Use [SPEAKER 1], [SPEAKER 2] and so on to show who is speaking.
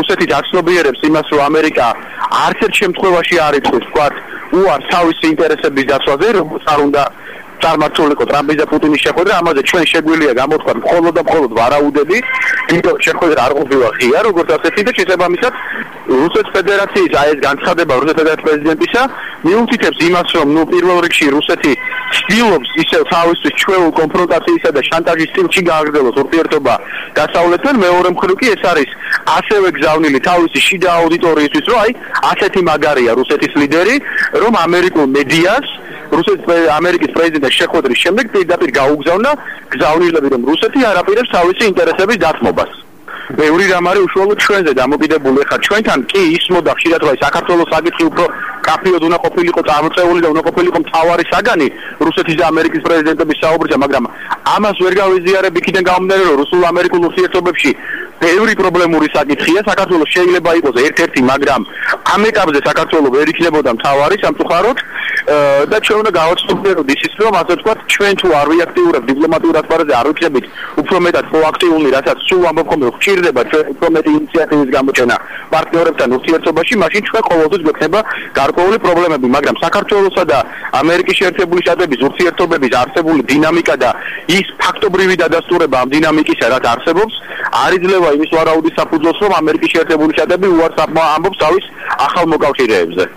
[SPEAKER 1] რუსეთი დაცნობიერებს იმას, რომ ამერიკა არც ერთ შემთხვევაში არ იწევს, ვთქვათ, უარს თავისი ინტერესების დაცვაზე, როგორც არ უნდა წარმართულიყო ტრამპის და პუტინის შეხვედრა, ამაზე ჩვენ შეგვიძლია გამოთქვა მხოლოდ და მხოლოდ ვარაუდები, იმიტომ შეხვედრა არ ყოფილა ღია, როგორც ასეთი და შესაბამისად რუსეთის ფედერაციის ეს განცხადება რუსეთის ფედერაციის პრეზიდენტისა მიუთითებს იმას, რომ პირველ რიგში რუსეთი ცდილობს ისევ თავისთვის ჩვეულ კონფრონტაციისა და შანტაჟის სტილში გააგრძელოს ურთიერთობა დასავლეთთან, მეორე მხრივ კი ეს არის ასევე გზავნილი თავისი შიდა აუდიტორიისთვის, რომ აი ასეთი მაგარია რუსეთის ლიდერი, რომ ამერიკულ მედიას ამერიკის პრეზიდენტის შეხვედრის შემდეგ პირდაპირ გაუგზავნა გზავნილები, რომ რუსეთი არ აპირებს თავისი ინტერესების დათმობას. მეორე რამ არის უშუალოდ ჩვენზე დამოკიდებული, ხა ჩვენთან კი ისმოდა ხშირად რომ საქართველოს საკითხი უფრო კაფეოდ უნდა ყოფილიყო წარმოწეული და უნდა ყოფილიყო მთავარი საგანი რუსეთის და ამერიკის პრეზიდენტების საუბრზე, მაგრამ ამას ვერ გავიზიარებ იქიდან გამომდინარე, რომ რუსულ-ამერიკულ ურთიერთობებში ბევრი პრობლემური საკითხია. საქართველოს შეიძლება იყოს ერთ-ერთი, მაგრამ ამ ეტაპზე საქართველოს ვერ იქნებოდა მთავარი სამწუხაროდ და ჩვენ უნდა გავაცნობიეროთ ისიც, რომ ასე ვთქვათ, ჩვენ თუ არ ვიაქტიურებთ დიპლომატიურ ასპარეზზე, არ ვიქნებით უფრო მეტად პროაქტიული, რასაც სულ ამბობ ხოლმე, რომ გვჭირდება ჩვენ უფრო მეტი ინიციატივის გამოჩენა პარტნიორებთან ურთიერთობაში, მაშინ ჩვენ ყოველთვის გვექნება გარკვეული პრობლემები, მაგრამ საქართველოსა და ამერიკის შეერთებული შტატების ურთიერთობების არსებული დინამიკა და ის ფაქტობრივი დადასტურება ამ დინამიკისა, რაც არსებობს, არ იძლევა იმის ვარაუდის საფუძველს, რომ ამერიკის შეერთებული შტატები უარს ამბობს თავის ახალ მოკავშირეებზე.